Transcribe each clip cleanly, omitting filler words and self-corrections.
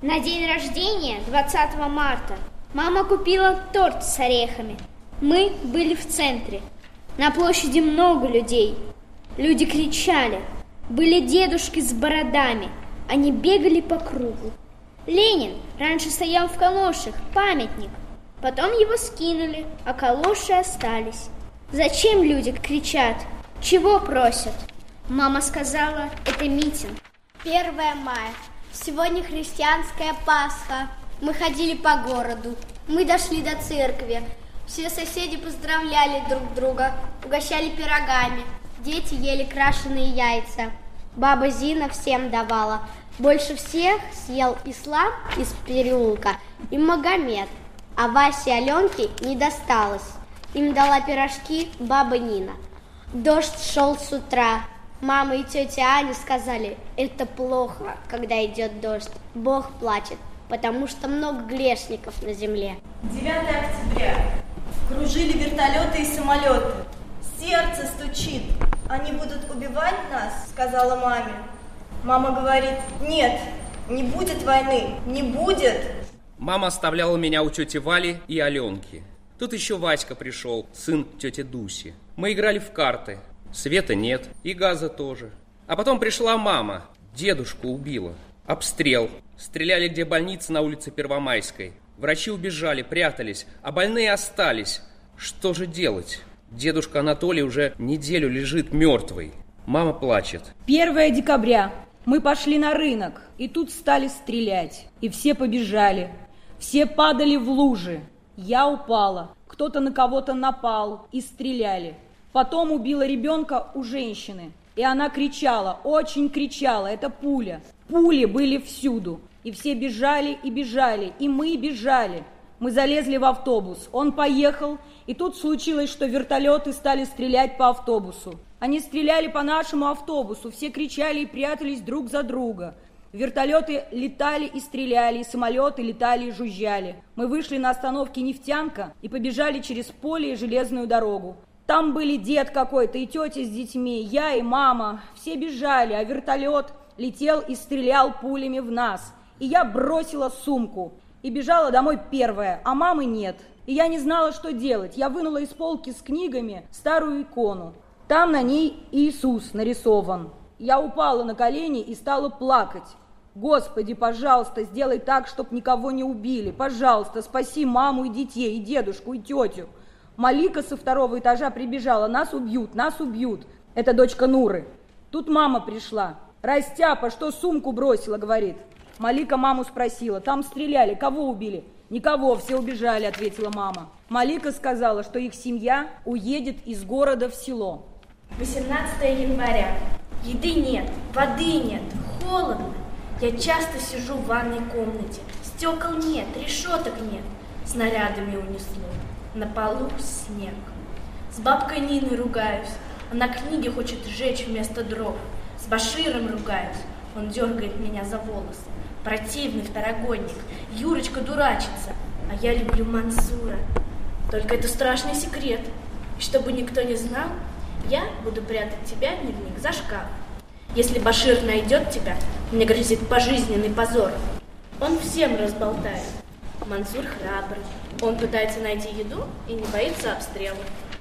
На день рождения, 20 марта, мама купила торт с орехами. Мы были в центре. На площади много людей. Люди кричали. Были дедушки с бородами. Они бегали по кругу. Ленин раньше стоял в калошах, памятник. Потом его скинули, а калоши остались. Зачем люди кричат? Чего просят? Мама сказала, это митинг. 1 мая. Сегодня христианская Пасха. Мы ходили по городу. Мы дошли до церкви. Все соседи поздравляли друг друга, угощали пирогами. Дети ели крашеные яйца. Баба Зина всем давала. Больше всех съел Ислам из переулка и Магомед. А Васе и Аленке не досталось. Им дала пирожки баба Нина. Дождь шел с утра. Мама и тетя Аня сказали, это плохо, когда идет дождь. Бог плачет, потому что много грешников на земле. 9 октября. Кружили вертолеты и самолеты. Сердце стучит. Они будут убивать нас, сказала маме. Мама говорит, нет, не будет войны, не будет. Мама оставляла меня у тети Вали и Аленки. Тут еще Васька пришел, сын тети Дуси. Мы играли в карты. Света нет, и газа тоже. А потом пришла мама. Дедушку убила. Обстрел. Стреляли, где больница на улице Первомайской. Врачи убежали, прятались, а больные остались. Что же делать? Дедушка Анатолий уже неделю лежит мертвый. Мама плачет. 1 декабря. Мы пошли на рынок, и тут стали стрелять. И все побежали. Все падали в лужи. Я упала. Кто-то на кого-то напал и стреляли. Потом убила ребенка у женщины. И она кричала, очень кричала, это пуля. Пули были всюду. И все бежали и бежали, и мы бежали. Мы залезли в автобус, он поехал, и тут случилось, что вертолеты стали стрелять по автобусу. Они стреляли по нашему автобусу, все кричали и прятались друг за друга. Вертолеты летали и стреляли, и самолеты летали и жужжали. Мы вышли на остановке «Нефтянка» и побежали через поле и железную дорогу. Там были дед какой-то и тетя с детьми, я и мама. Все бежали, а вертолет летел и стрелял пулями в нас. И я бросила сумку и бежала домой первая, а мамы нет. И я не знала, что делать. Я вынула из полки с книгами старую икону. Там на ней Иисус нарисован. Я упала на колени и стала плакать. Господи, пожалуйста, сделай так, чтоб никого не убили. Пожалуйста, спаси маму и детей, и дедушку, и тетю. Малика со 2-го этажа прибежала. Нас убьют, нас убьют. Это дочка Нуры. Тут мама пришла. Растяпа, что сумку бросила, говорит. Малика маму спросила. Там стреляли, кого убили? Никого, все убежали, ответила мама. Малика сказала, что их семья уедет из города в село. 18 января. Еды нет, воды нет, холодно. Я часто сижу в ванной комнате. Стекол нет, решеток нет. Снарядами унесло. На полу снег. С бабкой Ниной ругаюсь. Она книги хочет сжечь вместо дров. С Баширом ругаюсь. Он дергает меня за волосы. Противный второгодник. Юрочка дурачится. А я люблю Мансура. Только это страшный секрет. И чтобы никто не знал, я буду прятать тебя, дневник, за шкаф. Если Башир найдет тебя, мне грозит пожизненный позор. Он всем разболтает. Мансур храбрый. Он пытается найти еду и не боится обстрела.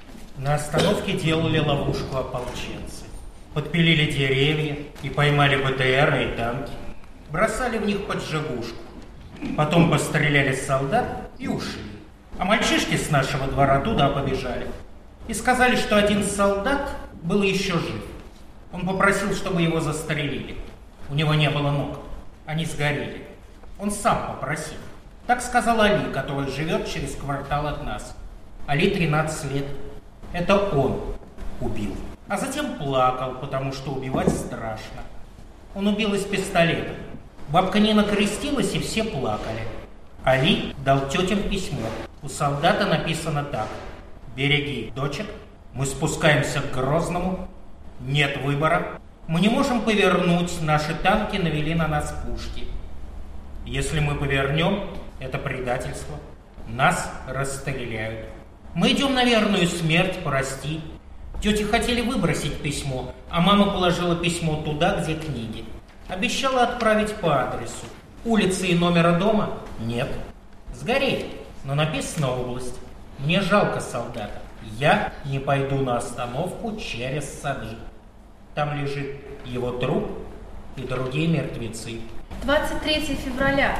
На остановке делали ловушку ополченцы. Подпилили деревья и поймали БТР и танки. Бросали в них поджигушку. Потом постреляли солдат и ушли. А мальчишки с нашего двора туда побежали. И сказали, что один солдат был еще жив. Он попросил, чтобы его застрелили. У него не было ног. Они сгорели. Он сам попросил. Так сказал Али, который живет через квартал от нас. Али 13 лет. Это он убил. А затем плакал, потому что убивать страшно. Он убил из пистолета. Бабка Нина крестилась, и все плакали. Али дал тетям письмо. У солдата написано так. «Береги дочек, мы спускаемся к Грозному. Нет выбора. Мы не можем повернуть, наши танки навели на нас пушки. Если мы повернем, это предательство. Нас расстреляют. Мы идем на верную смерть, прости». Тети хотели выбросить письмо, а мама положила письмо туда, где книги. Обещала отправить по адресу. Улицы и номера дома нет. Сгорели, но написано область. Мне жалко солдата. Я не пойду на остановку через сады. Там лежит его труп и другие мертвецы. 23 февраля.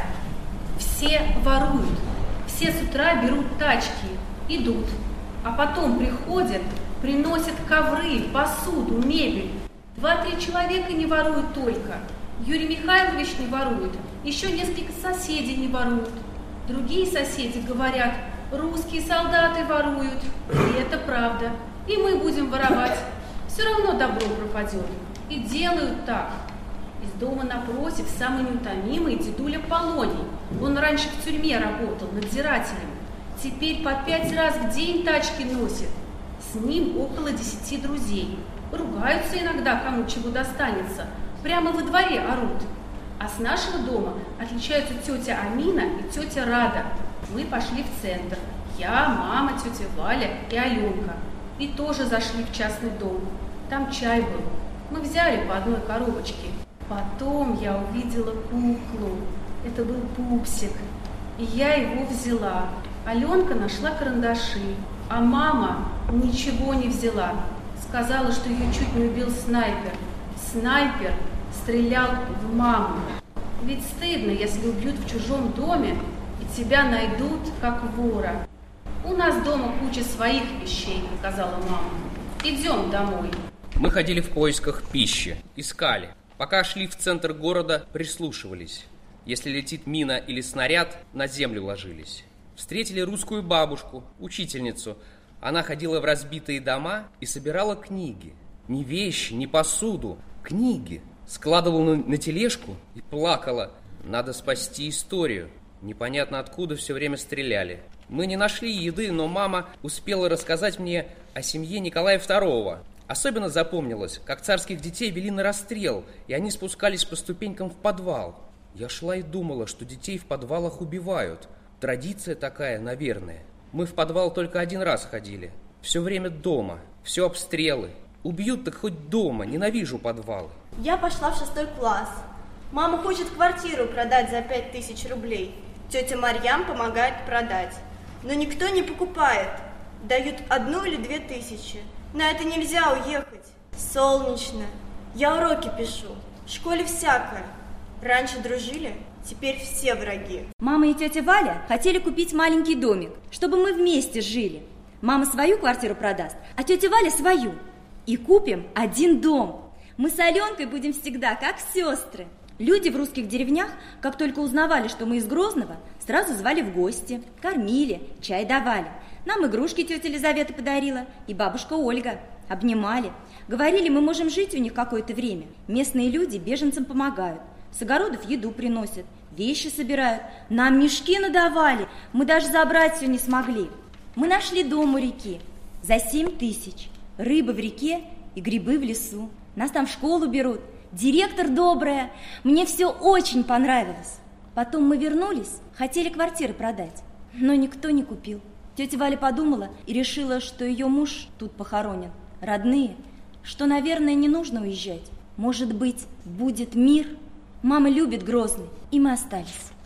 Все воруют. Все с утра берут тачки, идут. А потом приходят, приносят ковры, посуду, мебель. 2-3 человека не воруют только. Юрий Михайлович не ворует. Еще несколько соседей не воруют. Другие соседи говорят, русские солдаты воруют. И это правда. И мы будем воровать. Все равно добро пропадет. И делают так. Из дома напротив самый неутомимый дедуля Полоний. Он раньше в тюрьме работал надзирателем. Теперь по 5 раз в день тачки носит. С ним около 10 друзей. Ругаются иногда, кому чего достанется. Прямо во дворе орут. А с нашего дома отличаются тетя Амина и тетя Рада. Мы пошли в центр. Я, мама, тетя Валя и Аленка. И тоже зашли в частный дом. Там чай был. Мы взяли по одной коробочке. Потом я увидела куклу. Это был пупсик. И я его взяла. Аленка нашла карандаши. А мама ничего не взяла. Сказала, что ее чуть не убил снайпер. Снайпер стрелял в маму. Ведь стыдно, если убьют в чужом доме и тебя найдут как вора. У нас дома куча своих вещей, сказала мама. Идем домой. Мы ходили в поисках пищи, искали. Пока шли в центр города, прислушивались. Если летит мина или снаряд, на землю ложились. Встретили русскую бабушку, учительницу. Она ходила в разбитые дома и собирала книги. Не вещи, не посуду, книги. Складывала на тележку и плакала. Надо спасти историю. Непонятно откуда все время стреляли. Мы не нашли еды, но мама успела рассказать мне о семье Николая II. Особенно запомнилось, как царских детей вели на расстрел, и они спускались по ступенькам в подвал. Я шла и думала, что детей в подвалах убивают. Традиция такая, наверное. Мы в подвал только один раз ходили. Все время дома, все обстрелы. Убьют так хоть дома, ненавижу подвалы. Я пошла в 6 класс. Мама хочет квартиру продать за 5000 рублей. Тетя Марьям помогает продать. Но никто не покупает. Дают 1 или 2 тысячи. На это нельзя уехать. Солнечно. Я уроки пишу. В школе всякое. Раньше дружили, теперь все враги. Мама и тетя Валя хотели купить маленький домик, чтобы мы вместе жили. Мама свою квартиру продаст, а тетя Валя свою. И купим один дом. Мы с Аленкой будем всегда как сестры. Люди в русских деревнях, как только узнавали, что мы из Грозного, сразу звали в гости, кормили, чай давали. Нам игрушки тетя Елизавета подарила и бабушка Ольга. Обнимали. Говорили, мы можем жить у них какое-то время. Местные люди беженцам помогают. С огородов еду приносят, вещи собирают. Нам мешки надавали, мы даже забрать все не смогли. Мы нашли дом у реки за 7000. Рыба в реке и грибы в лесу. Нас там в школу берут. Директор добрая. Мне все очень понравилось. Потом мы вернулись, хотели квартиры продать, но никто не купил. Тетя Валя подумала и решила, что ее муж тут похоронен. Родные, что, наверное, не нужно уезжать. Может быть, будет мир? Мама любит Грозный, и мы остались.